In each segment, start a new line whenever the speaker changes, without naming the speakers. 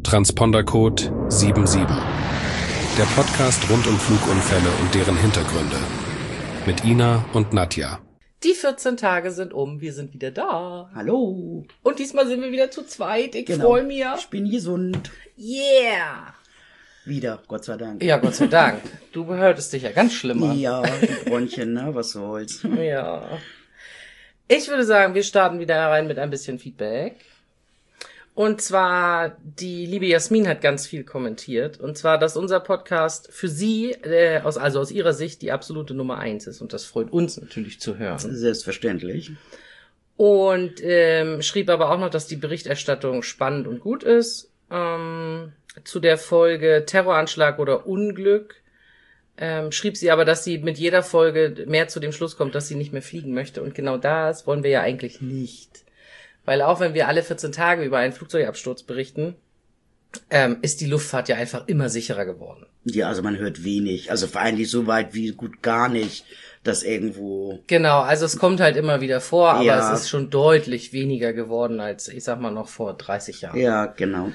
Transpondercode 77. Der Podcast rund um Flugunfälle und deren Hintergründe. Mit Ina und Nadja.
Die 14 Tage sind um, wir sind wieder da.
Hallo.
Und diesmal sind wir wieder zu zweit, ich freue mich.
Ich bin gesund.
Yeah.
Wieder, Gott sei Dank.
Ja, Gott sei Dank. Du hörtest dich ja ganz schlimm an.
Ja, die Bronchien, ne, was soll's.
Ja. Ich würde sagen, wir starten wieder rein mit ein bisschen Feedback. Und zwar, die liebe Jasmin hat ganz viel kommentiert. Und zwar, dass unser Podcast für sie, aus ihrer Sicht, die absolute Nummer 1 ist. Und das freut uns natürlich zu hören.
Selbstverständlich.
Und schrieb aber auch noch, dass die Berichterstattung spannend und gut ist. Zu der Folge Terroranschlag oder Unglück schrieb sie aber, dass sie mit jeder Folge mehr zu dem Schluss kommt, dass sie nicht mehr fliegen möchte. Und genau das wollen wir ja eigentlich nicht. Weil auch wenn wir alle 14 Tage über einen Flugzeugabsturz berichten, ist die Luftfahrt ja einfach immer sicherer geworden.
Ja, also man hört wenig. Also eigentlich so weit wie gut gar nicht, dass irgendwo...
Genau, also es kommt halt immer wieder vor, aber
Ja.
es ist schon deutlich weniger geworden als, ich sag mal, noch vor 30 Jahren.
Ja, genau.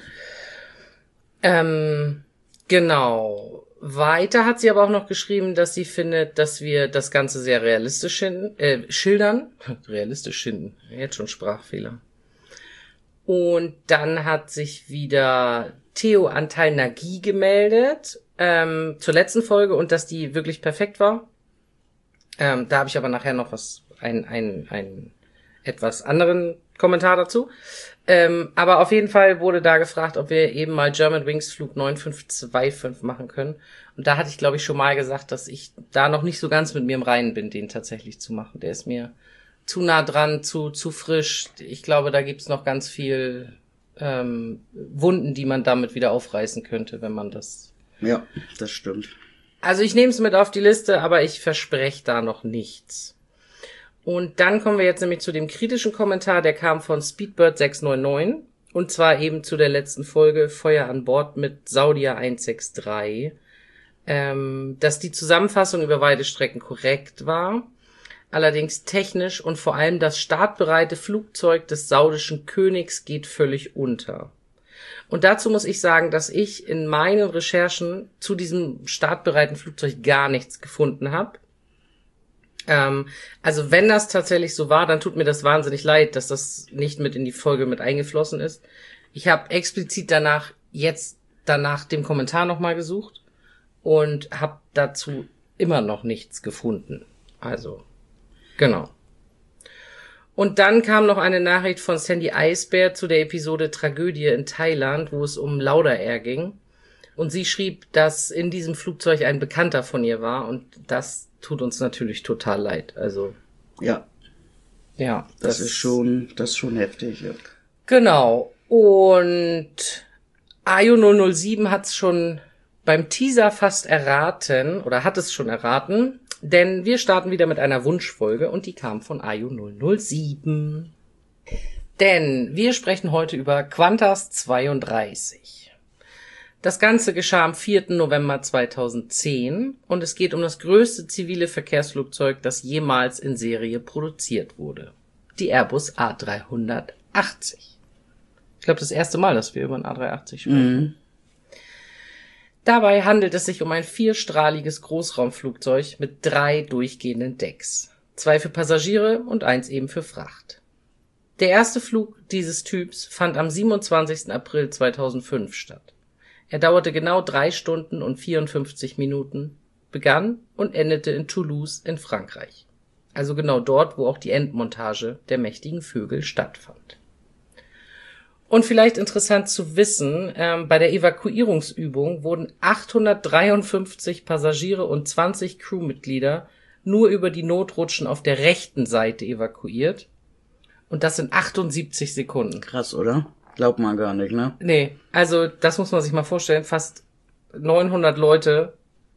Genau. Weiter hat sie aber auch noch geschrieben, dass sie findet, dass wir das Ganze sehr realistisch schildern. Realistisch schinden. Jetzt schon Sprachfehler. Und dann hat sich wieder Theo Antal Nagy gemeldet zur letzten Folge und dass die wirklich perfekt war. Da habe ich aber nachher noch einen etwas anderen Kommentar dazu. Aber auf jeden Fall wurde da gefragt, ob wir eben mal Germanwings Flug 9525 machen können. Und da hatte ich, glaube ich, schon mal gesagt, dass ich da noch nicht so ganz mit mir im Reinen bin, den tatsächlich zu machen. Der ist mir zu nah dran, zu frisch. Ich glaube, da gibt's noch ganz viel Wunden, die man damit wieder aufreißen könnte, wenn man das...
Ja, das stimmt.
Also ich nehme es mit auf die Liste, aber ich verspreche da noch nichts. Und dann kommen wir jetzt nämlich zu dem kritischen Kommentar, der kam von Speedbird 699 und zwar eben zu der letzten Folge Feuer an Bord mit Saudia 163, dass die Zusammenfassung über weite Strecken korrekt war, allerdings technisch und vor allem das startbereite Flugzeug des saudischen Königs geht völlig unter. Und dazu muss ich sagen, dass ich in meinen Recherchen zu diesem startbereiten Flugzeug gar nichts gefunden habe. Also wenn das tatsächlich so war, dann tut mir das wahnsinnig leid, dass das nicht mit in die Folge mit eingeflossen ist. Ich habe explizit danach dem Kommentar nochmal gesucht und habe dazu immer noch nichts gefunden. Also, genau. Und dann kam noch eine Nachricht von Sandy Eisbär zu der Episode Tragödie in Thailand, wo es um Lauda Air ging. Und sie schrieb, dass in diesem Flugzeug ein Bekannter von ihr war und das tut uns natürlich total leid. Also
Ja,
ja,
das ist schon heftig. Ja.
Genau. Und Ayo 007 hat es schon beim Teaser fast erraten oder hat es schon erraten, denn wir starten wieder mit einer Wunschfolge und die kam von Ayo 007. Denn wir sprechen heute über Qantas 32. Das Ganze geschah am 4. November 2010 und es geht um das größte zivile Verkehrsflugzeug, das jemals in Serie produziert wurde. Die Airbus A380. Ich glaube, das erste Mal, dass wir über ein A380 sprechen.
Mhm.
Dabei handelt es sich um ein vierstrahliges Großraumflugzeug mit 3 durchgehenden Decks. 2 für Passagiere und 1 eben für Fracht. Der erste Flug dieses Typs fand am 27. April 2005 statt. Er dauerte genau 3 Stunden und 54 Minuten, begann und endete in Toulouse in Frankreich. Also genau dort, wo auch die Endmontage der mächtigen Vögel stattfand. Und vielleicht interessant zu wissen, bei der Evakuierungsübung wurden 853 Passagiere und 20 Crewmitglieder nur über die Notrutschen auf der rechten Seite evakuiert. Und das in 78 Sekunden.
Krass, oder? Glaubt man gar nicht, ne?
Nee, also das muss man sich mal vorstellen, fast 900 Leute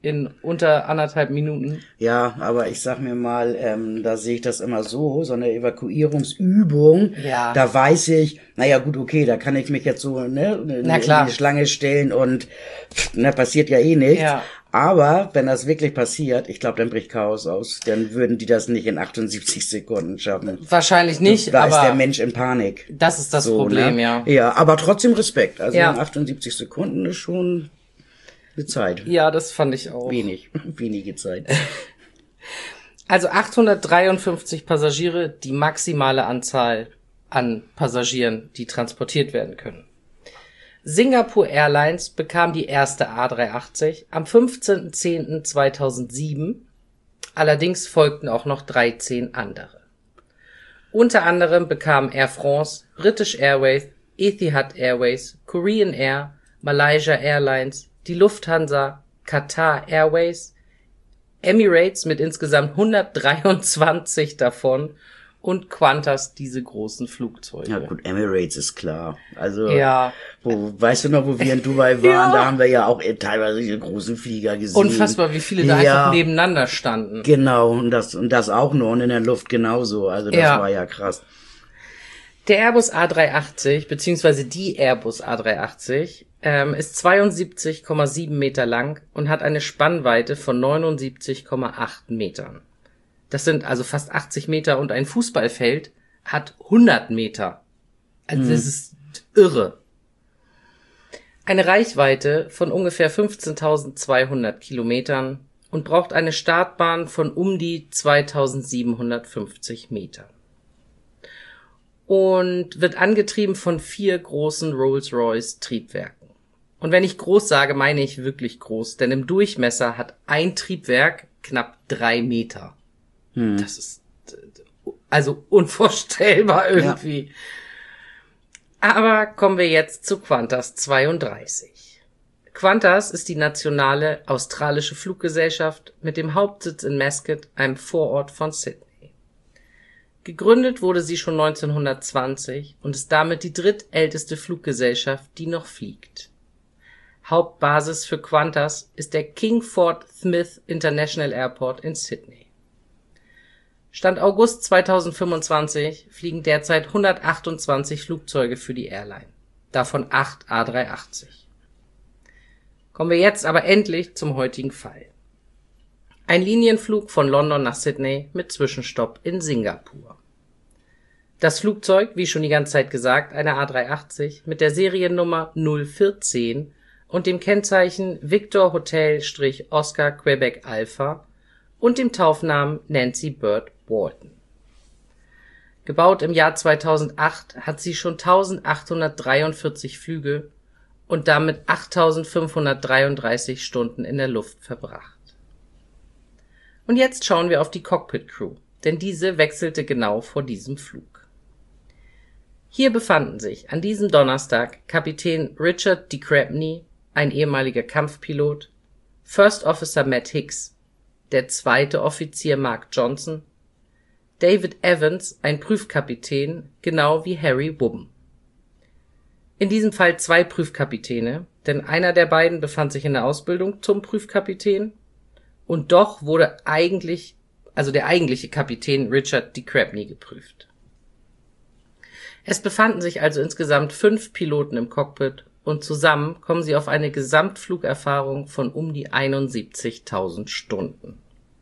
in unter 1,5 Minuten.
Ja, aber ich sag mir mal, da sehe ich das immer so eine Evakuierungsübung,
Ja.
da weiß ich, naja gut, okay, da kann ich mich jetzt so in die Schlange stellen und passiert ja eh nichts.
Ja.
Aber wenn das wirklich passiert, ich glaube, dann bricht Chaos aus. Dann würden die das nicht in 78 Sekunden schaffen.
Wahrscheinlich nicht,
Da
aber
ist der Mensch in Panik.
das ist das Problem, ja.
Ja, aber trotzdem Respekt. Also
Ja.
78 Sekunden ist schon eine Zeit.
Ja, das fand ich auch.
Wenige Zeit.
Also 853 Passagiere, die maximale Anzahl an Passagieren, die transportiert werden können. Singapore Airlines bekam die erste A380 am 15.10.2007. Allerdings folgten auch noch 13 andere. Unter anderem bekamen Air France, British Airways, Etihad Airways, Korean Air, Malaysia Airlines, die Lufthansa, Qatar Airways, Emirates mit insgesamt 123 davon und Qantas diese großen Flugzeuge.
Ja gut, Emirates ist klar. Also,
Ja.
Weißt du noch, wo wir in Dubai waren,
Ja.
da haben wir ja auch teilweise diese großen Flieger gesehen.
Unfassbar, wie viele da
Ja.
einfach nebeneinander standen.
Genau, und das auch nur und in der Luft genauso. Also das
Ja.
war ja krass.
Der Airbus A380, beziehungsweise die Airbus A380, ist 72,7 Meter lang und hat eine Spannweite von 79,8 Metern. Das sind also fast 80 Meter und ein Fußballfeld hat 100 Meter. Also das ist irre. Eine Reichweite von ungefähr 15.200 Kilometern und braucht eine Startbahn von um die 2.750 Metern. Und wird angetrieben von 4 großen Rolls-Royce-Triebwerken. Und wenn ich groß sage, meine ich wirklich groß, denn im Durchmesser hat ein Triebwerk knapp 3 Meter. Das ist also unvorstellbar irgendwie. Ja. Aber kommen wir jetzt zu Qantas 32. Qantas ist die nationale australische Fluggesellschaft mit dem Hauptsitz in Mascot, einem Vorort von Sydney. Gegründet wurde sie schon 1920 und ist damit die drittälteste Fluggesellschaft, die noch fliegt. Hauptbasis für Qantas ist der King Fahd Smith International Airport in Sydney. Stand August 2025 fliegen derzeit 128 Flugzeuge für die Airline, davon 8 A380. Kommen wir jetzt aber endlich zum heutigen Fall. Ein Linienflug von London nach Sydney mit Zwischenstopp in Singapur. Das Flugzeug, wie schon die ganze Zeit gesagt, eine A380 mit der Seriennummer 014 und dem Kennzeichen Victor Hotel-Oscar Quebec Alpha und dem Taufnamen Nancy Bird Walton. Gebaut im Jahr 2008 hat sie schon 1843 Flüge und damit 8533 Stunden in der Luft verbracht. Und jetzt schauen wir auf die Cockpit-Crew, denn diese wechselte genau vor diesem Flug. Hier befanden sich an diesem Donnerstag Kapitän Richard de Crespigny, ein ehemaliger Kampfpilot, First Officer Matt Hicks, der zweite Offizier Mark Johnson, David Evans, ein Prüfkapitän, genau wie Harry Wubben. In diesem Fall 2 Prüfkapitäne, denn einer der beiden befand sich in der Ausbildung zum Prüfkapitän und doch wurde der eigentliche Kapitän Richard de Crespigny geprüft. Es befanden sich also insgesamt 5 Piloten im Cockpit und zusammen kommen sie auf eine Gesamtflugerfahrung von um die 71.000 Stunden.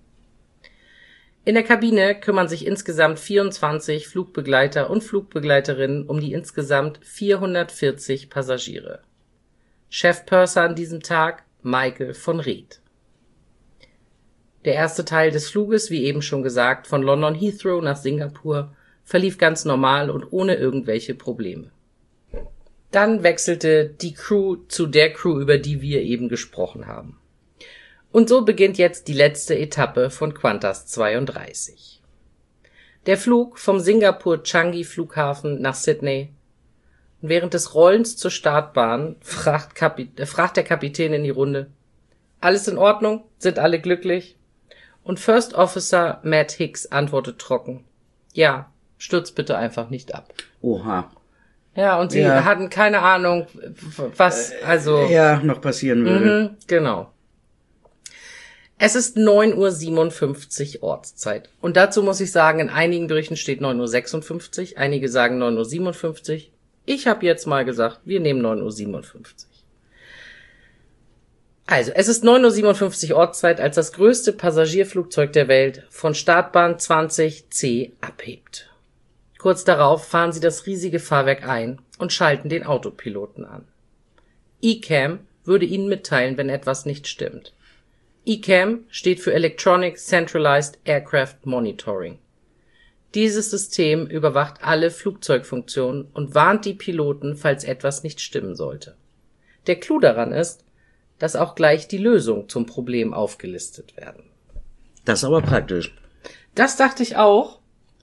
In der Kabine kümmern sich insgesamt 24 Flugbegleiter und Flugbegleiterinnen um die insgesamt 440 Passagiere. Chefpurser an diesem Tag Michael von Reed. Der erste Teil des Fluges, wie eben schon gesagt, von London Heathrow nach Singapur, verlief ganz normal und ohne irgendwelche Probleme. Dann wechselte die Crew zu der Crew, über die wir eben gesprochen haben. Und so beginnt jetzt die letzte Etappe von Qantas 32. Der Flug vom Singapur-Changi Flughafen nach Sydney. Und während des Rollens zur Startbahn fragt der Kapitän in die Runde: Alles in Ordnung? Sind alle glücklich? Und First Officer Matt Hicks antwortet trocken: Ja, stürzt bitte einfach nicht ab.
Oha.
Ja, und sie hatten keine Ahnung, was
noch passieren würde.
Genau. Es ist 9:57 Uhr Ortszeit. Und dazu muss ich sagen, in einigen Berichten steht 9:56 Uhr, einige sagen 9:57 Uhr. Ich habe jetzt mal gesagt, wir nehmen 9:57 Uhr. Also, es ist 9:57 Uhr Ortszeit, als das größte Passagierflugzeug der Welt von Startbahn 20C abhebt. Kurz darauf fahren sie das riesige Fahrwerk ein und schalten den Autopiloten an. ECAM würde ihnen mitteilen, wenn etwas nicht stimmt. ECAM steht für Electronic Centralized Aircraft Monitoring. Dieses System überwacht alle Flugzeugfunktionen und warnt die Piloten, falls etwas nicht stimmen sollte. Der Clou daran ist, dass auch gleich die Lösungen zum Problem aufgelistet werden.
Das ist aber praktisch.
Das dachte ich auch.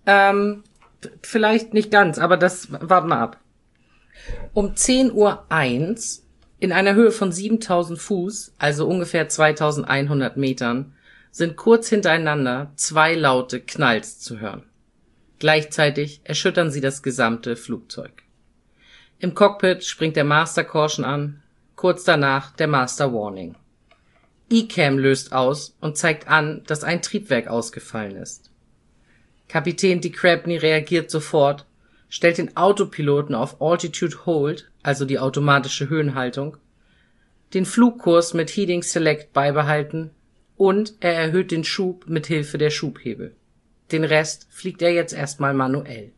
Vielleicht nicht ganz, aber das warten wir ab. Um 10:01 Uhr in einer Höhe von 7000 Fuß, also ungefähr 2100 Metern, sind kurz hintereinander 2 laute Knalls zu hören. Gleichzeitig erschüttern sie das gesamte Flugzeug. Im Cockpit springt der Master Caution an, kurz danach der Master Warning. ECAM löst aus und zeigt an, dass ein Triebwerk ausgefallen ist. Kapitän DeCrabney reagiert sofort, stellt den Autopiloten auf Altitude Hold, also die automatische Höhenhaltung, den Flugkurs mit Heading Select beibehalten und er erhöht den Schub mit Hilfe der Schubhebel. Den Rest fliegt er jetzt erstmal manuell.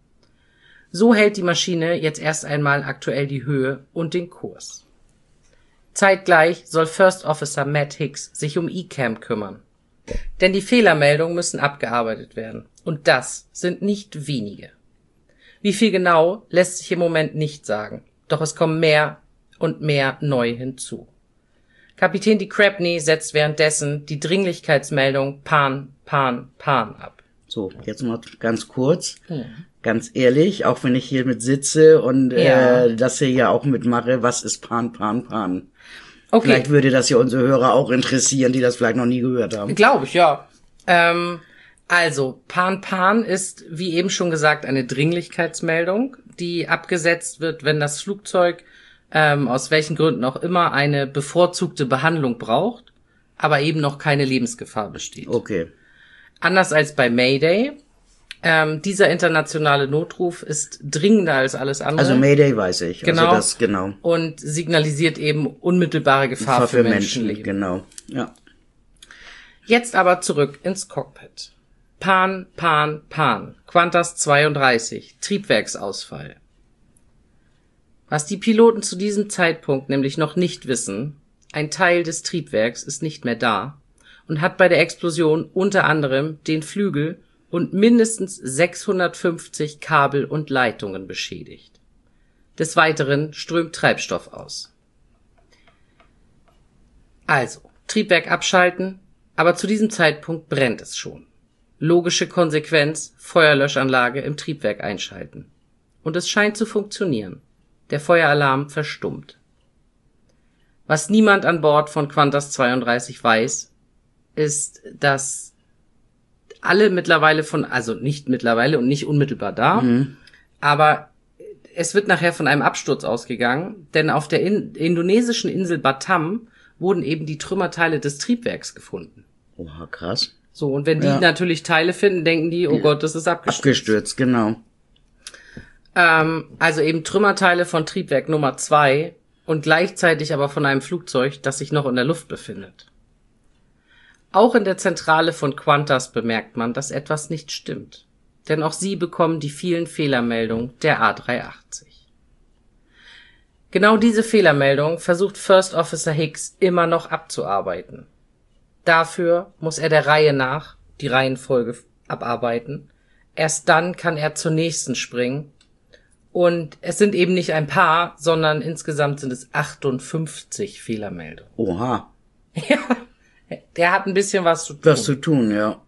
So hält die Maschine jetzt erst einmal aktuell die Höhe und den Kurs. Zeitgleich soll First Officer Matt Hicks sich um ECAM kümmern. Denn die Fehlermeldungen müssen abgearbeitet werden. Und das sind nicht wenige. Wie viel genau, lässt sich im Moment nicht sagen. Doch es kommen mehr und mehr neu hinzu. Kapitän DeCrabney setzt währenddessen die Dringlichkeitsmeldung Pan, Pan, Pan ab.
So, jetzt mal ganz kurz. Ganz ehrlich, auch wenn ich hier mit sitze und das hier ja auch mitmache, was ist Pan, Pan, Pan? Okay. Vielleicht würde das ja unsere Hörer auch interessieren, die das vielleicht noch nie gehört haben.
Glaube ich, ja. Also, Pan Pan ist, wie eben schon gesagt, eine Dringlichkeitsmeldung, die abgesetzt wird, wenn das Flugzeug aus welchen Gründen auch immer eine bevorzugte Behandlung braucht, aber eben noch keine Lebensgefahr besteht.
Okay.
Anders als bei Mayday. Dieser internationale Notruf ist dringender als alles andere.
Also Mayday weiß ich.
Genau.
Also das, genau.
Und signalisiert eben unmittelbare Gefahr für Menschenleben.
Genau, ja.
Jetzt aber zurück ins Cockpit. Pan, Pan, Pan. Qantas 32. Triebwerksausfall. Was die Piloten zu diesem Zeitpunkt nämlich noch nicht wissen, ein Teil des Triebwerks ist nicht mehr da und hat bei der Explosion unter anderem den Flügel und mindestens 650 Kabel und Leitungen beschädigt. Des Weiteren strömt Treibstoff aus. Also, Triebwerk abschalten, aber zu diesem Zeitpunkt brennt es schon. Logische Konsequenz, Feuerlöschanlage im Triebwerk einschalten. Und es scheint zu funktionieren. Der Feueralarm verstummt. Was niemand an Bord von Qantas 32 weiß, ist, dass alle mittlerweile also nicht mittlerweile und nicht unmittelbar da, aber es wird nachher von einem Absturz ausgegangen, denn auf der indonesischen Insel Batam wurden eben die Trümmerteile des Triebwerks gefunden.
Oha, krass.
So, und wenn die natürlich Teile finden, denken die, oh Gott, das ist abgestürzt.
Abgestürzt, genau.
Also eben Trümmerteile von Triebwerk Nummer 2 und gleichzeitig aber von einem Flugzeug, das sich noch in der Luft befindet. Auch in der Zentrale von Qantas bemerkt man, dass etwas nicht stimmt. Denn auch sie bekommen die vielen Fehlermeldungen der A380. Genau diese Fehlermeldung versucht First Officer Hicks immer noch abzuarbeiten. Dafür muss er der Reihe nach die Reihenfolge abarbeiten. Erst dann kann er zur nächsten springen. Und es sind eben nicht ein paar, sondern insgesamt sind es 58 Fehlermeldungen.
Oha.
Ja, der hat ein bisschen was zu tun.
Was zu tun, ja.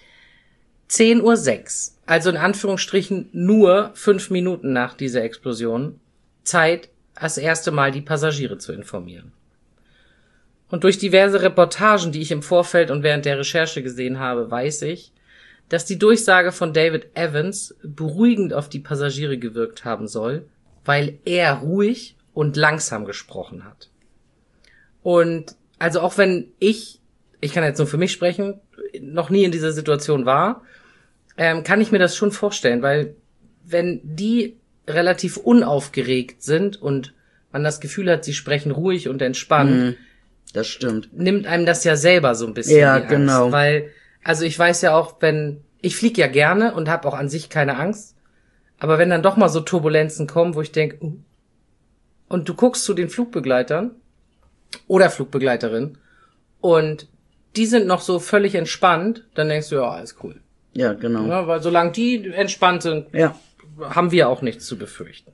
10:06 Uhr, also in Anführungsstrichen nur 5 Minuten nach dieser Explosion, Zeit, das erste Mal die Passagiere zu informieren. Und durch diverse Reportagen, die ich im Vorfeld und während der Recherche gesehen habe, weiß ich, dass die Durchsage von David Evans beruhigend auf die Passagiere gewirkt haben soll, weil er ruhig und langsam gesprochen hat. Und also auch wenn ich ich kann jetzt nur für mich sprechen, noch nie in dieser Situation war, kann ich mir das schon vorstellen, weil wenn die relativ unaufgeregt sind und man das Gefühl hat, sie sprechen ruhig und entspannt,
das stimmt,
nimmt einem das ja selber so ein bisschen die Angst.
Genau.
Weil, also ich weiß ja auch, ich fliege ja gerne und habe auch an sich keine Angst, aber wenn dann doch mal so Turbulenzen kommen, wo ich denke, und du guckst zu den Flugbegleitern oder Flugbegleiterin und die sind noch so völlig entspannt, dann denkst du, ja, alles cool.
Ja, genau.
Ja, weil solange die entspannt sind, haben wir auch nichts zu befürchten.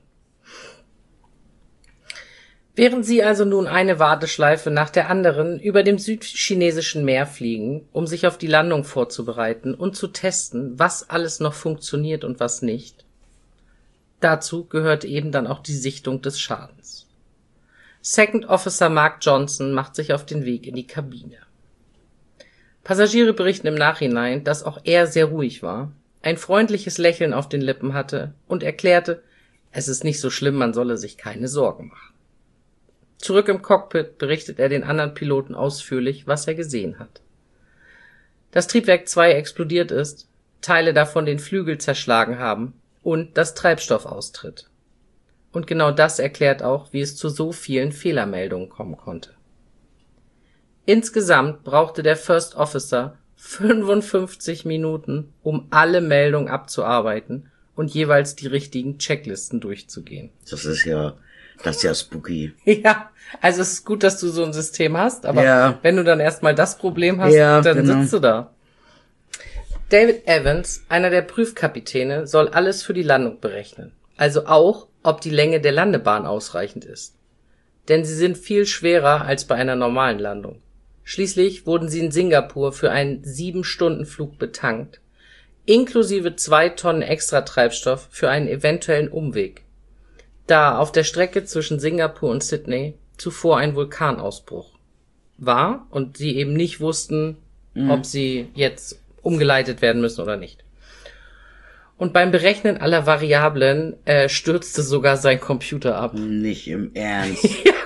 Während sie also nun eine Warteschleife nach der anderen über dem südchinesischen Meer fliegen, um sich auf die Landung vorzubereiten und zu testen, was alles noch funktioniert und was nicht, dazu gehört eben dann auch die Sichtung des Schadens. Second Officer Mark Johnson macht sich auf den Weg in die Kabine. Passagiere berichten im Nachhinein, dass auch er sehr ruhig war, ein freundliches Lächeln auf den Lippen hatte und erklärte, es ist nicht so schlimm, man solle sich keine Sorgen machen. Zurück im Cockpit berichtet er den anderen Piloten ausführlich, was er gesehen hat. Dass Triebwerk 2 explodiert ist, Teile davon den Flügel zerschlagen haben und dass Treibstoff austritt. Und genau das erklärt auch, wie es zu so vielen Fehlermeldungen kommen konnte. Insgesamt brauchte der First Officer 55 Minuten, um alle Meldungen abzuarbeiten und jeweils die richtigen Checklisten durchzugehen.
Das ist ja spooky.
Ja, also es ist gut, dass du so ein System hast, aber wenn du dann erstmal das Problem hast, dann sitzt du da. David Evans, einer der Prüfkapitäne, soll alles für die Landung berechnen. Also auch, ob die Länge der Landebahn ausreichend ist. Denn sie sind viel schwerer als bei einer normalen Landung. Schließlich wurden sie in Singapur für einen 7-Stunden-Flug betankt, inklusive 2 Tonnen extra Treibstoff für einen eventuellen Umweg, da auf der Strecke zwischen Singapur und Sydney zuvor ein Vulkanausbruch war und sie eben nicht wussten, ob sie jetzt umgeleitet werden müssen oder nicht. Und beim Berechnen aller Variablen stürzte sogar sein Computer ab.
Nicht im Ernst.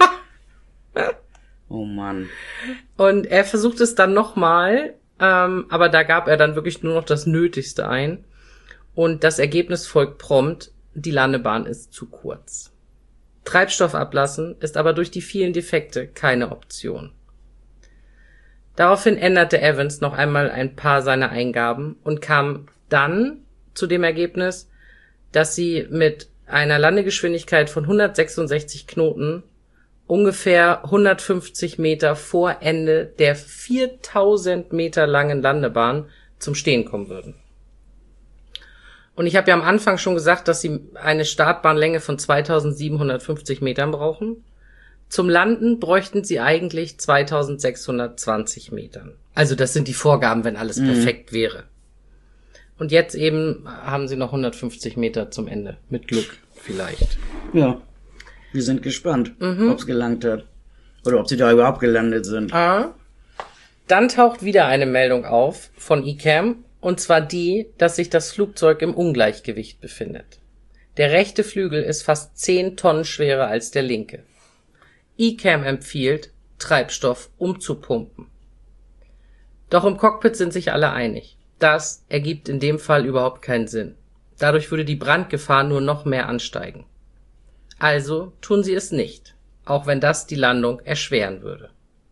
Oh Mann.
Und er versucht es dann nochmal, aber da gab er dann wirklich nur noch das Nötigste ein. Und das Ergebnis folgt prompt, die Landebahn ist zu kurz. Treibstoff ablassen ist aber durch die vielen Defekte keine Option. Daraufhin änderte Evans noch einmal ein paar seiner Eingaben und kam dann zu dem Ergebnis, dass sie mit einer Landegeschwindigkeit von 166 Knoten ungefähr 150 Meter vor Ende der 4000 Meter langen Landebahn zum Stehen kommen würden. Und ich habe ja am Anfang schon gesagt, dass sie eine Startbahnlänge von 2750 Metern brauchen. Zum Landen bräuchten sie eigentlich 2620 Metern. Also das sind die Vorgaben, wenn alles perfekt wäre. Und jetzt eben haben sie noch 150 Meter zum Ende. Mit Glück vielleicht.
Ja, wir sind gespannt, ob es gelangt hat. Oder ob sie da überhaupt gelandet sind.
Dann taucht wieder eine Meldung auf von ECAM. Und zwar die, dass sich das Flugzeug im Ungleichgewicht befindet. Der rechte Flügel ist fast 10 Tonnen schwerer als der linke. ECAM empfiehlt, Treibstoff umzupumpen. Doch im Cockpit sind sich alle einig. Das ergibt in dem Fall überhaupt keinen Sinn. Dadurch würde die Brandgefahr nur noch mehr ansteigen. Also tun sie es nicht, auch wenn das die Landung erschweren würde.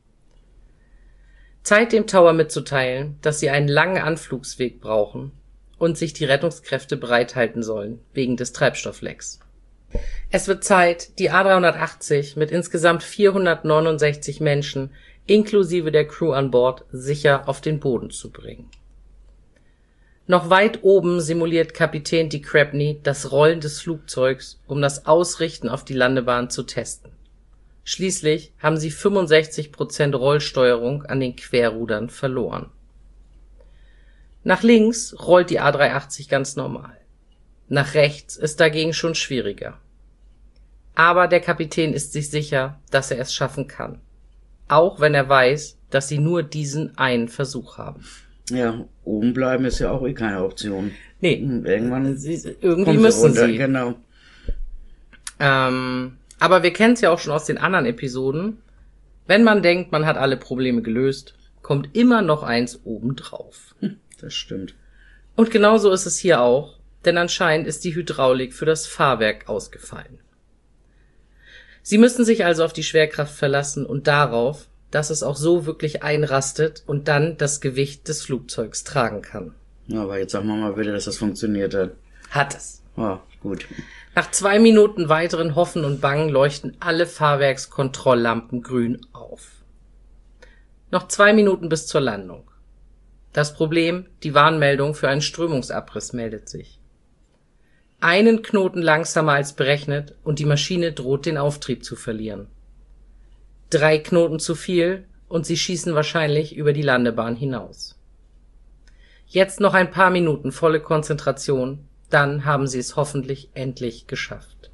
Zeit dem Tower mitzuteilen, dass sie einen langen Anflugsweg brauchen und sich die Rettungskräfte bereithalten sollen, wegen des Treibstofflecks. Es wird Zeit, die A380 mit insgesamt 469 Menschen, inklusive der Crew an Bord, sicher auf den Boden zu bringen. Noch weit oben simuliert Kapitän de Crespigny das Rollen des Flugzeugs, um das Ausrichten auf die Landebahn zu testen. Schließlich haben sie 65% Rollsteuerung an den Querrudern verloren. Nach links rollt die A380 ganz normal. Nach rechts ist dagegen schon schwieriger. Aber der Kapitän ist sich sicher, dass er es schaffen kann. Auch wenn er weiß, dass sie nur diesen einen Versuch haben.
Ja, oben bleiben ist ja auch keine Option.
Nee.
Irgendwann
irgendwie müssen
runter,
sie.
Genau.
Aber wir kennen es ja auch schon aus den anderen Episoden. Wenn man denkt, man hat alle Probleme gelöst, kommt immer noch eins obendrauf.
Das stimmt.
Und genauso ist es hier auch, denn anscheinend ist die Hydraulik für das Fahrwerk ausgefallen. Sie müssen sich also auf die Schwerkraft verlassen und darauf, dass es auch so wirklich einrastet und dann das Gewicht des Flugzeugs tragen kann.
Ja, aber jetzt sagen wir mal bitte, dass das funktioniert hat.
Hat es.
Oh, gut.
Nach 2 Minuten weiteren Hoffen und Bangen leuchten alle Fahrwerkskontrolllampen grün auf. Noch 2 Minuten bis zur Landung. Das Problem, die Warnmeldung für einen Strömungsabriss meldet sich. Einen Knoten langsamer als berechnet und die Maschine droht den Auftrieb zu verlieren. 3 Knoten zu viel und sie schießen wahrscheinlich über die Landebahn hinaus. Jetzt noch ein paar Minuten volle Konzentration, dann haben sie es hoffentlich endlich geschafft.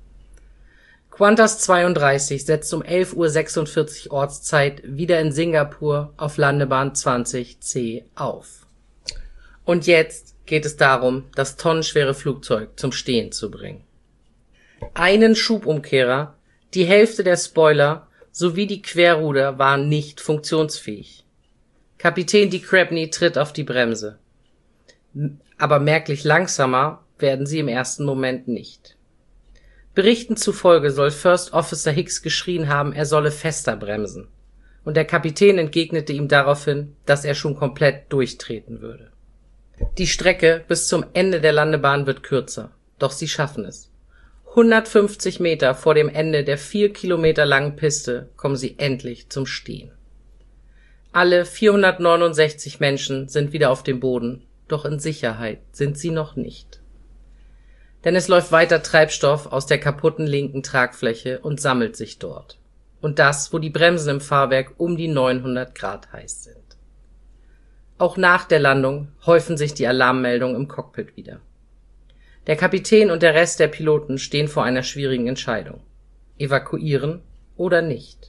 Qantas 32 setzt um 11:46 Uhr Ortszeit wieder in Singapur auf Landebahn 20C auf. Und jetzt geht es darum, das tonnenschwere Flugzeug zum Stehen zu bringen. Einen Schubumkehrer, die Hälfte der Spoiler sowie die Querruder waren nicht funktionsfähig. Kapitän de Crespigny tritt auf die Bremse. Aber merklich langsamer werden sie im ersten Moment nicht. Berichten zufolge soll First Officer Hicks geschrien haben, er solle fester bremsen. Und der Kapitän entgegnete ihm daraufhin, dass er schon komplett durchtreten würde. Die Strecke bis zum Ende der Landebahn wird kürzer, doch sie schaffen es. 150 Meter vor dem Ende der 4 Kilometer langen Piste kommen sie endlich zum Stehen. Alle 469 Menschen sind wieder auf dem Boden, doch in Sicherheit sind sie noch nicht. Denn es läuft weiter Treibstoff aus der kaputten linken Tragfläche und sammelt sich dort. Und das, wo die Bremsen im Fahrwerk um die 900 Grad heiß sind. Auch nach der Landung häufen sich die Alarmmeldungen im Cockpit wieder. Der Kapitän und der Rest der Piloten stehen vor einer schwierigen Entscheidung. Evakuieren oder nicht?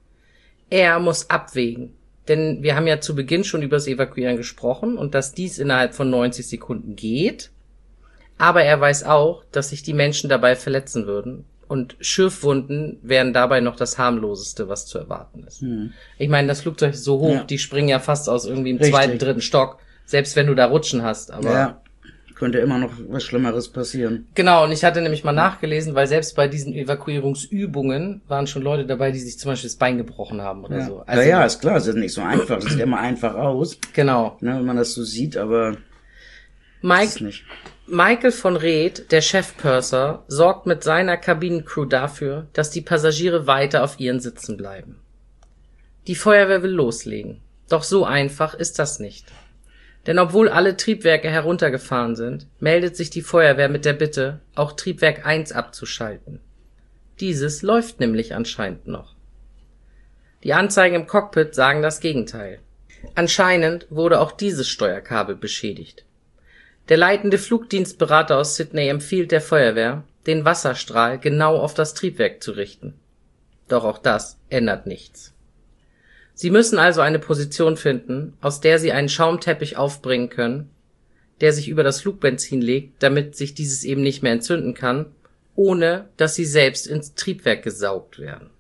Er muss abwägen, denn wir haben ja zu Beginn schon über das Evakuieren gesprochen und dass dies innerhalb von 90 Sekunden geht. Aber er weiß auch, dass sich die Menschen dabei verletzen würden und Schürfwunden wären dabei noch das harmloseste, was zu erwarten ist. Ich meine, das Flugzeug ist so hoch, ja. Die springen ja fast aus irgendwie im zweiten, dritten Stock, selbst wenn du da Rutschen hast. Aber
ja, könnte immer noch was Schlimmeres passieren.
Genau, und ich hatte nämlich mal nachgelesen, weil selbst bei diesen Evakuierungsübungen waren schon Leute dabei, die sich zum Beispiel das Bein gebrochen haben oder so.
Also, ja, ist klar, es ist nicht so einfach, es sieht immer einfach aus.
Genau.
Ne, wenn man das so sieht, aber
ist nicht. Michael von Reed, der Chefpurser, sorgt mit seiner Kabinencrew dafür, dass die Passagiere weiter auf ihren Sitzen bleiben. Die Feuerwehr will loslegen. Doch so einfach ist das nicht. Denn obwohl alle Triebwerke heruntergefahren sind, meldet sich die Feuerwehr mit der Bitte, auch Triebwerk 1 abzuschalten. Dieses läuft nämlich anscheinend noch. Die Anzeigen im Cockpit sagen das Gegenteil. Anscheinend wurde auch dieses Steuerkabel beschädigt. Der leitende Flugdienstberater aus Sydney empfiehlt der Feuerwehr, den Wasserstrahl genau auf das Triebwerk zu richten. Doch auch das ändert nichts. Sie müssen also eine Position finden, aus der sie einen Schaumteppich aufbringen können, der sich über das Flugbenzin legt, damit sich dieses eben nicht mehr entzünden kann, ohne dass sie selbst ins Triebwerk gesaugt werden.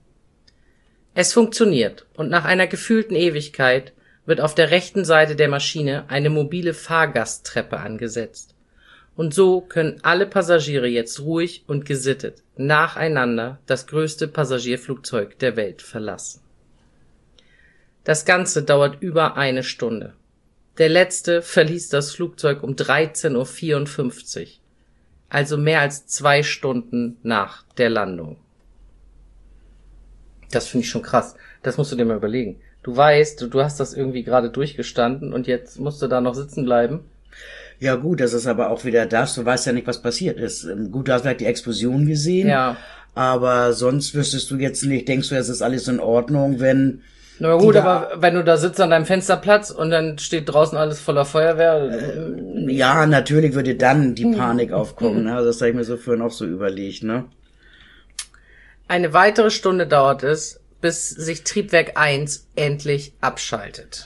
Es funktioniert und nach einer gefühlten Ewigkeit wird auf der rechten Seite der Maschine eine mobile Fahrgasttreppe angesetzt. Und so können alle Passagiere jetzt ruhig und gesittet nacheinander das größte Passagierflugzeug der Welt verlassen. Das Ganze dauert über 1 Stunde. Der letzte verließ das Flugzeug um 13:54 Uhr, also mehr als 2 Stunden nach der Landung. Das finde ich schon krass. Das musst du dir mal überlegen. Du weißt, du hast das irgendwie gerade durchgestanden und jetzt musst du da noch sitzen bleiben.
Ja gut, das ist aber auch wieder das, du weißt ja nicht, was passiert ist. Gut, du hast vielleicht die Explosion gesehen,
ja.
Aber sonst wüsstest du jetzt nicht, denkst du, es ist alles in Ordnung, wenn...
Na gut, aber wenn du da sitzt an deinem Fensterplatz und dann steht draußen alles voller Feuerwehr...
Ja, natürlich würde dann die Panik aufkommen, ne? Das habe ich mir so vorhin auch so überlegt, ne?
Eine weitere Stunde dauert es, bis sich Triebwerk 1 endlich abschaltet.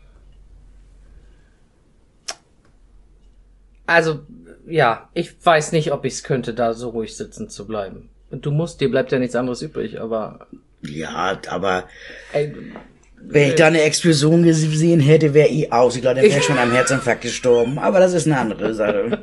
Also, ja, ich weiß nicht, ob ich es könnte, da so ruhig sitzen zu bleiben. Und dir bleibt ja nichts anderes übrig, aber...
Ja, aber... Wenn ich da eine Explosion gesehen hätte, wäre ich aus. Ich glaube, der wäre schon am Herzinfarkt gestorben. Aber das ist eine andere Sache.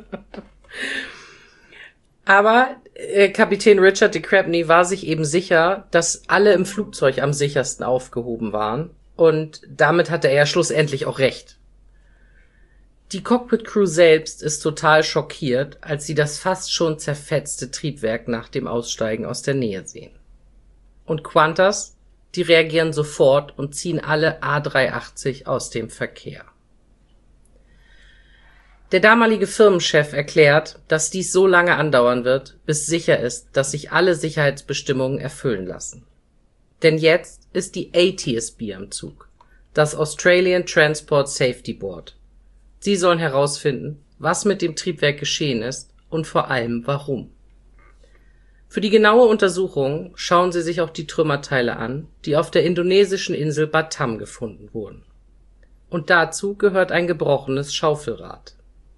Aber Kapitän Richard de Crespigny war sich eben sicher, dass alle im Flugzeug am sichersten aufgehoben waren. Und damit hatte er ja schlussendlich auch recht. Die Cockpit-Crew selbst ist total schockiert, als sie das fast schon zerfetzte Triebwerk nach dem Aussteigen aus der Nähe sehen. Und Qantas, die reagieren sofort und ziehen alle A380 aus dem Verkehr. Der damalige Firmenchef erklärt, dass dies so lange andauern wird, bis sicher ist, dass sich alle Sicherheitsbestimmungen erfüllen lassen. Denn jetzt ist die ATSB am Zug, das Australian Transport Safety Board. Sie sollen herausfinden, was mit dem Triebwerk geschehen ist und vor allem warum. Für die genaue Untersuchung schauen sie sich auch die Trümmerteile an, die auf der indonesischen Insel Batam gefunden wurden. Und dazu gehört ein gebrochenes Schaufelrad.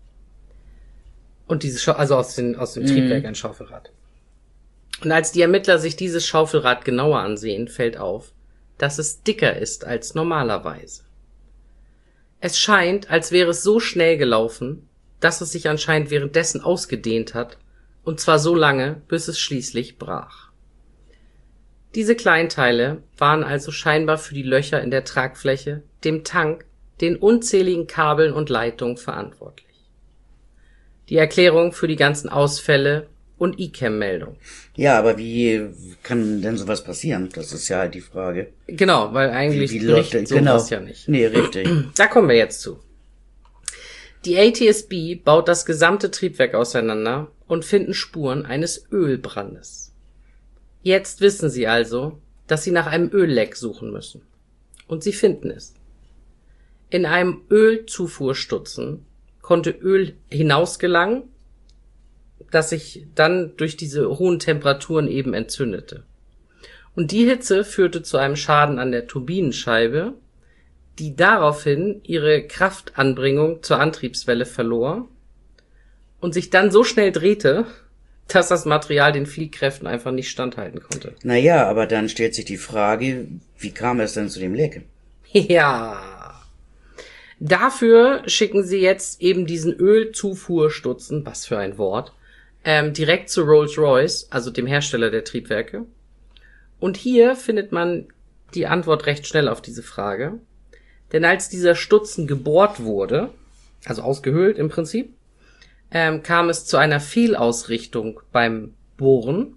Und also aus dem Triebwerk ein Schaufelrad. Und als die Ermittler sich dieses Schaufelrad genauer ansehen, fällt auf, dass es dicker ist als normalerweise. Es scheint, als wäre es so schnell gelaufen, dass es sich anscheinend währenddessen ausgedehnt hat, und zwar so lange, bis es schließlich brach. Diese Kleinteile waren also scheinbar für die Löcher in der Tragfläche, dem Tank, den unzähligen Kabeln und Leitungen verantwortlich. Die Erklärung für die ganzen Ausfälle und ICAM-Meldung.
Ja, aber wie kann denn sowas passieren? Das ist ja halt die Frage.
Genau, weil eigentlich berichtet sowas ja nicht.
Nee, richtig.
Da kommen wir jetzt zu. Die ATSB baut das gesamte Triebwerk auseinander und finden Spuren eines Ölbrandes. Jetzt wissen sie also, dass sie nach einem Ölleck suchen müssen. Und sie finden es. In einem Ölzufuhrstutzen konnte Öl hinausgelangen, das sich dann durch diese hohen Temperaturen eben entzündete. Und die Hitze führte zu einem Schaden an der Turbinenscheibe, die daraufhin ihre Kraftanbringung zur Antriebswelle verlor und sich dann so schnell drehte, dass das Material den Fliehkräften einfach nicht standhalten konnte.
Naja, aber dann stellt sich die Frage, wie kam es denn zu dem Leck?
Ja. Dafür schicken sie jetzt eben diesen Ölzufuhrstutzen, was für ein Wort, direkt zu Rolls-Royce, also dem Hersteller der Triebwerke. Und hier findet man die Antwort recht schnell auf diese Frage. Denn als dieser Stutzen gebohrt wurde, also ausgehöhlt im Prinzip, kam es zu einer Fehlausrichtung beim Bohren.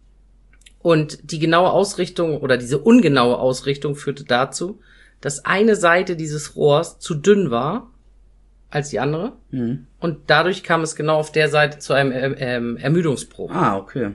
Und die genaue Ausrichtung oder diese ungenaue Ausrichtung führte dazu, dass eine Seite dieses Rohrs zu dünn war als die andere. Mhm. Und dadurch kam es genau auf der Seite zu einem Ermüdungsbruch.
Ah, okay.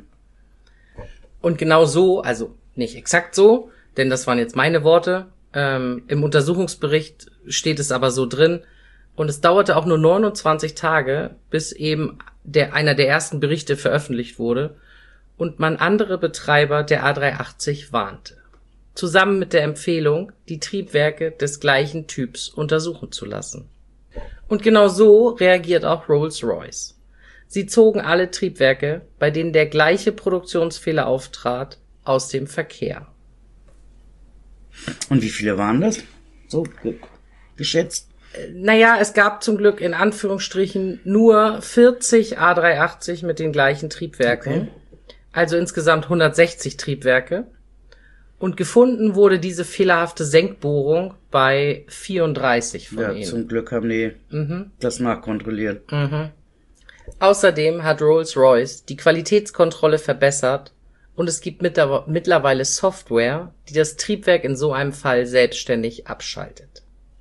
Und genau so, also nicht exakt so, denn das waren jetzt meine Worte. Im Untersuchungsbericht steht es aber so drin. Und es dauerte auch nur 29 Tage, bis eben einer der ersten Berichte veröffentlicht wurde und man andere Betreiber der A380 warnte. Zusammen mit der Empfehlung, die Triebwerke des gleichen Typs untersuchen zu lassen. Und genau so reagiert auch Rolls-Royce. Sie zogen alle Triebwerke, bei denen der gleiche Produktionsfehler auftrat, aus dem Verkehr.
Und wie viele waren das? So geschätzt?
Naja, es gab zum Glück in Anführungsstrichen nur 40 A380 mit den gleichen Triebwerken. Okay. Also insgesamt 160 Triebwerke. Und gefunden wurde diese fehlerhafte Senkbohrung bei 34 von ihnen.
Ja, zum Glück haben die das nachkontrolliert.
Mhm. Außerdem hat Rolls-Royce die Qualitätskontrolle verbessert und es gibt mittlerweile Software, die das Triebwerk in so einem Fall selbstständig abschaltet.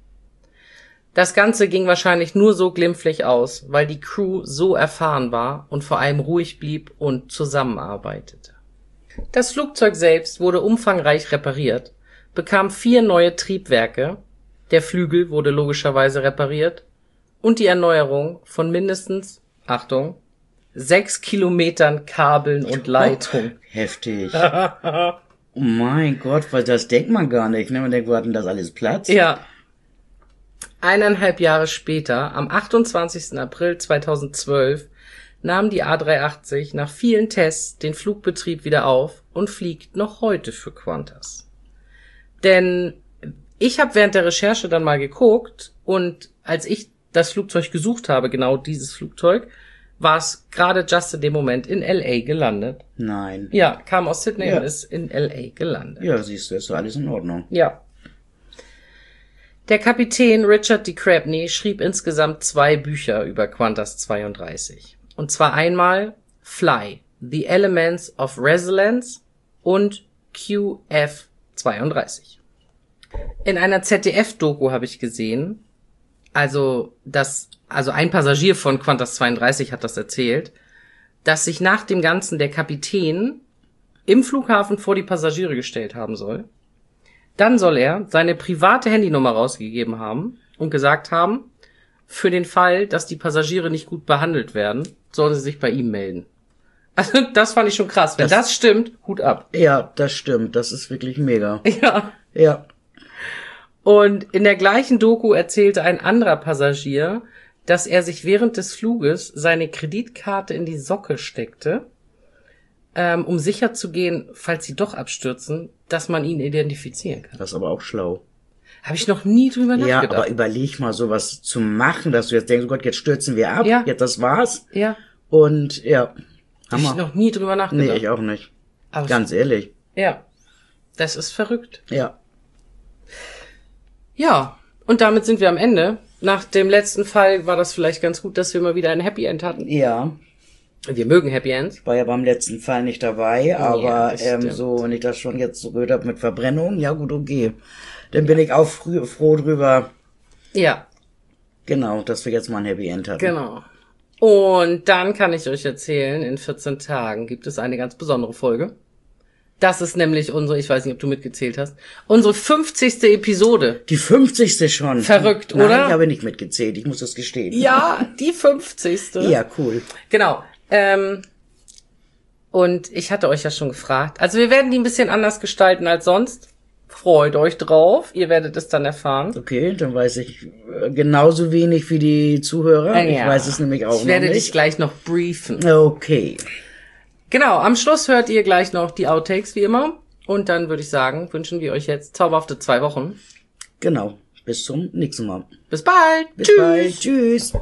Das Ganze ging wahrscheinlich nur so glimpflich aus, weil die Crew so erfahren war und vor allem ruhig blieb und zusammenarbeitete. Das Flugzeug selbst wurde umfangreich repariert, bekam 4 neue Triebwerke, der Flügel wurde logischerweise repariert und die Erneuerung von mindestens, Achtung, 6 Kilometern Kabeln und Leitung.
Heftig. Oh mein Gott, weil das denkt man gar nicht, ne? Man denkt, wo hat denn das alles Platz?
Ja. 1,5 Jahre später, am 28. April 2012, nahm die A380 nach vielen Tests den Flugbetrieb wieder auf und fliegt noch heute für Qantas. Denn Ich habe während der Recherche dann mal geguckt und als ich das Flugzeug gesucht habe, genau dieses Flugzeug, war es gerade just in dem Moment in L.A. gelandet.
Nein.
Ja, kam aus Sydney und ist in L.A. gelandet.
Ja, siehst du, ist doch alles in Ordnung.
Ja. Der Kapitän Richard D. Crabney schrieb insgesamt 2 Bücher über Qantas 32. Und zwar einmal Fly, The Elements of Resilience und QF 32. In einer ZDF-Doku habe ich gesehen, also ein Passagier von Qantas 32 hat das erzählt, dass sich nach dem Ganzen der Kapitän im Flughafen vor die Passagiere gestellt haben soll. Dann soll er seine private Handynummer rausgegeben haben und gesagt haben, für den Fall, dass die Passagiere nicht gut behandelt werden, sollen sie sich bei ihm melden. Also das fand ich schon krass. Wenn das stimmt, Hut ab.
Ja, das stimmt. Das ist wirklich mega.
Ja.
Ja.
Und in der gleichen Doku erzählte ein anderer Passagier, dass er sich während des Fluges seine Kreditkarte in die Socke steckte, um sicher zu gehen, falls sie doch abstürzen, dass man ihn identifizieren kann.
Das ist aber auch schlau.
Habe ich noch nie drüber nachgedacht.
Ja, aber überleg mal, sowas zu machen, dass du jetzt denkst, oh Gott, jetzt stürzen wir ab,
Ja.
jetzt das war's.
Ja.
Und ja,
Habe ich noch nie drüber nachgedacht.
Nee, ich auch nicht.
Aber
Ganz ehrlich.
Ja. Das ist verrückt.
Ja.
Ja. Und damit sind wir am Ende. Nach dem letzten Fall war das vielleicht ganz gut, dass wir mal wieder ein Happy End hatten.
Ja.
Wir mögen Happy Ends.
Ich war ja beim letzten Fall nicht dabei, aber
das stimmt.
so, wenn ich das schon jetzt so gehört habe mit Verbrennung, ja gut, okay. Dann bin ich auch froh drüber,
Ja.
genau, dass wir jetzt mal ein Happy End hatten.
Genau. Und dann kann ich euch erzählen, in 14 Tagen gibt es eine ganz besondere Folge. Das ist nämlich unsere, ich weiß nicht, ob du mitgezählt hast, unsere 50. Episode.
Die 50. schon.
Verrückt,
Nein,
oder?
ich habe nicht mitgezählt, ich muss das gestehen.
Ja, die 50.
Ja, cool.
Genau. Und ich hatte euch ja schon gefragt. Also wir werden die ein bisschen anders gestalten als sonst. Freut euch drauf. Ihr werdet es dann erfahren.
Okay, dann weiß ich genauso wenig wie die Zuhörer. Ich weiß es nämlich auch
Ich werde
noch
dich
nicht.
gleich noch briefen.
Okay.
Genau, am Schluss hört ihr gleich noch die Outtakes, wie immer. Und dann würde ich sagen, wünschen wir euch jetzt zauberhafte 2 Wochen.
Genau. Bis zum nächsten Mal.
Bis bald.
Bis
Tschüss.
bald. Tschüss.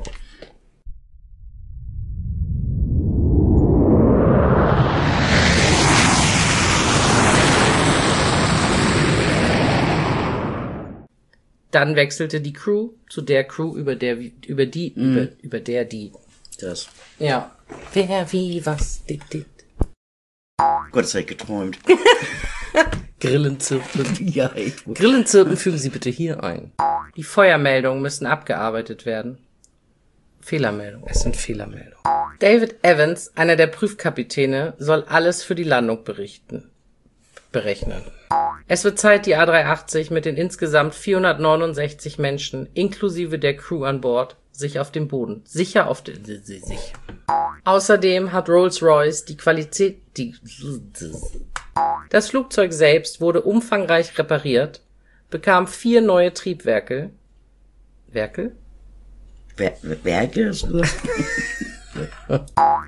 Dann wechselte die Crew zu der Crew, über der die.
Das.
Ja. Wer, wie, was, dit.
Gott, das hab ich geträumt.
Grillenzirpen.
Ja, echt.
Grillenzirpen fügen Sie bitte hier ein. Die Feuermeldungen müssen abgearbeitet werden. Fehlermeldung. Es sind Fehlermeldungen. David Evans, einer der Prüfkapitäne, soll alles für die Landung berechnen. Es wird Zeit, die A380 mit den insgesamt 469 Menschen, inklusive der Crew an Bord, sich auf dem Boden, sicher auf den, sich. Außerdem hat Rolls-Royce die Qualität, das Flugzeug selbst wurde umfangreich repariert, bekam 4 neue Triebwerke,
Werke?